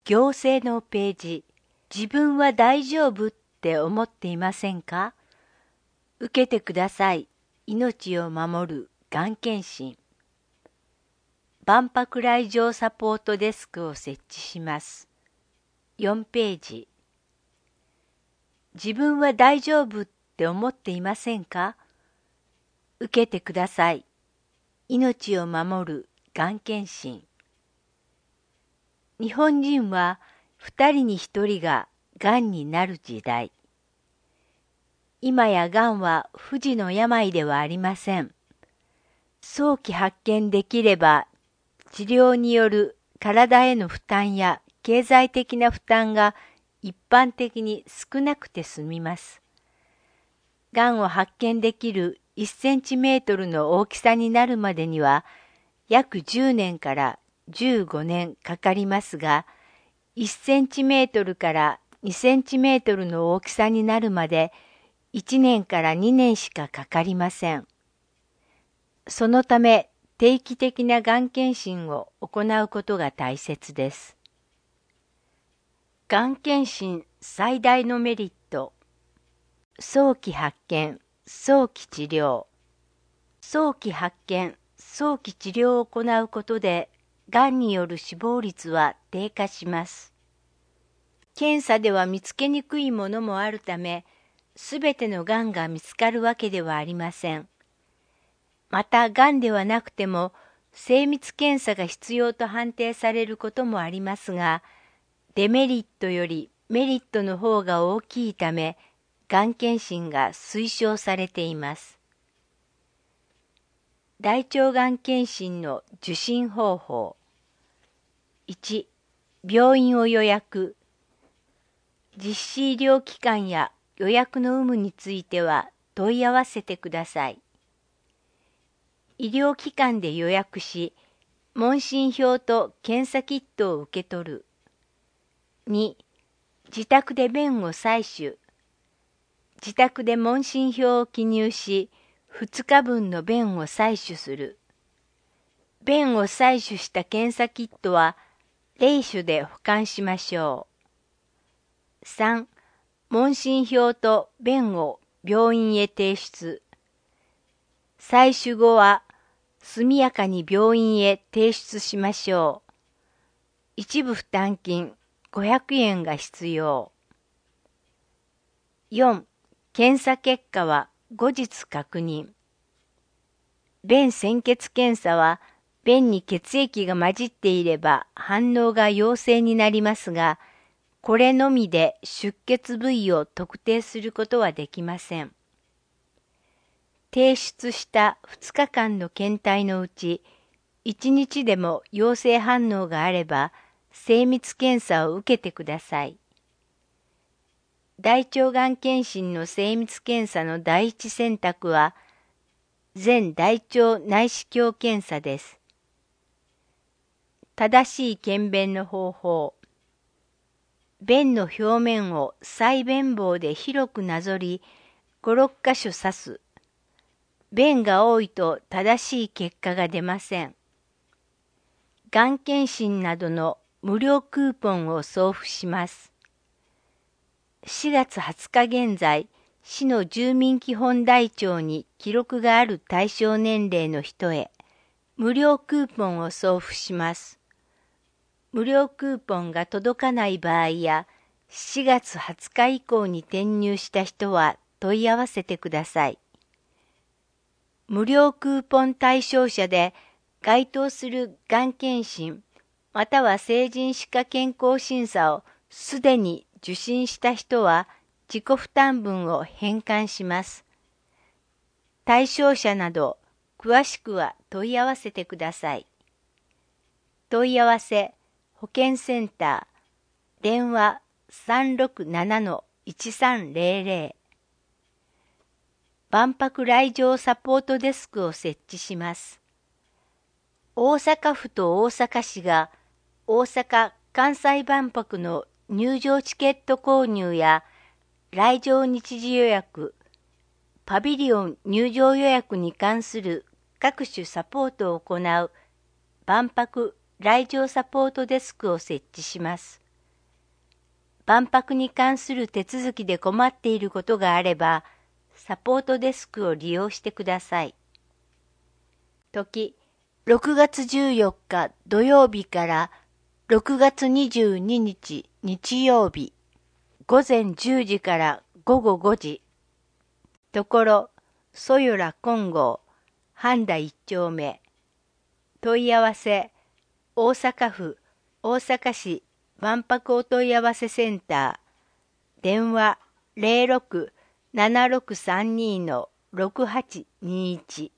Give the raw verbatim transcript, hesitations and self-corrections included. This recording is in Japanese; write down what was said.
行政のページ、自分は大丈夫って思っていませんか？受けてください。命を守るがん検診。万博来場サポートデスクを設置します。よんページ。自分は大丈夫って思っていませんか？受けてください。命を守るがん検診。日本人は二人に一人ががんになる時代。今やがんは不治の病ではありません。早期発見できれば治療による体への負担や経済的な負担が一般的に少なくて済みます。がんを発見できるいちセンチメートルの大きさになるまでには約じゅうねんからじゅうごねんかかりますが、いちセンチメートルからにセンチメートルの大きさになるまでいちねんからにねんしかかかりません。そのため定期的ながん検診を行うことが大切です。がん検診最大のメリット。早期発見、早期治療。早期発見、早期治療を行うことで、がんによる死亡率は低下します。検査では見つけにくいものもあるため、すべてのがんが見つかるわけではありません。また、がんではなくても、精密検査が必要と判定されることもありますが、デメリットよりメリットの方が大きいため、がん検診が推奨されています。大腸がん検診の受診方法。いち、病院を予約。実施医療機関や予約の有無については問い合わせてください。医療機関で予約し、問診票と検査キットを受け取る。に、自宅で便を採取。自宅で問診票を記入し、ふつかぶんの便を採取する。便を採取した検査キットは、冷酒で保管しましょう。さん、問診票と便を病院へ提出。採取後は、速やかに病院へ提出しましょう。一部負担金ごひゃくえんが必要。よん、検査結果は後日確認。便潜血検査は、便に血液が混じっていれば反応が陽性になりますが、これのみで出血部位を特定することはできません。提出したふつかかんの検体のうち、いちにちでも陽性反応があれば、精密検査を受けてください。大腸がん検診の精密検査の第一選択は、全大腸内視鏡検査です。正しい検便の方法。便の表面を細便棒で広くなぞり、ご、ろっかしょ刺す。便が多いと正しい結果が出ません。がん検診などの無料クーポンを送付します。しがつはつか現在、市の住民基本台帳に記録がある対象年齢の人へ、無料クーポンを送付します。無料クーポンが届かない場合や、しがつはつか以降に転入した人は問い合わせてください。無料クーポン対象者で該当するがん検診、または成人歯科健康審査をすでに受診した人は自己負担分を返還します。対象者など詳しくは問い合わせてください。問い合わせ保健センター電話 さんろくななのいちさんぜろぜろ 万博来場サポートデスクを設置します。大阪府と大阪市が大阪・関西万博の入場チケット購入や来場日時予約、パビリオン入場予約に関する各種サポートを行う万博来場サポートデスクを設置します。 万博に関する手続きで困っていることがあれば、サポートデスクを利用してください。時、ろくがつじゅうよっか土曜日からろくがつにじゅうににち日曜日、ごぜんじゅうじからごごごじ。ところ、そよら金剛、半田一丁目。問い合わせ、大阪府大阪市万博お問い合わせセンター。電話 ゼロろく ななろくさんに ろくはちにいち。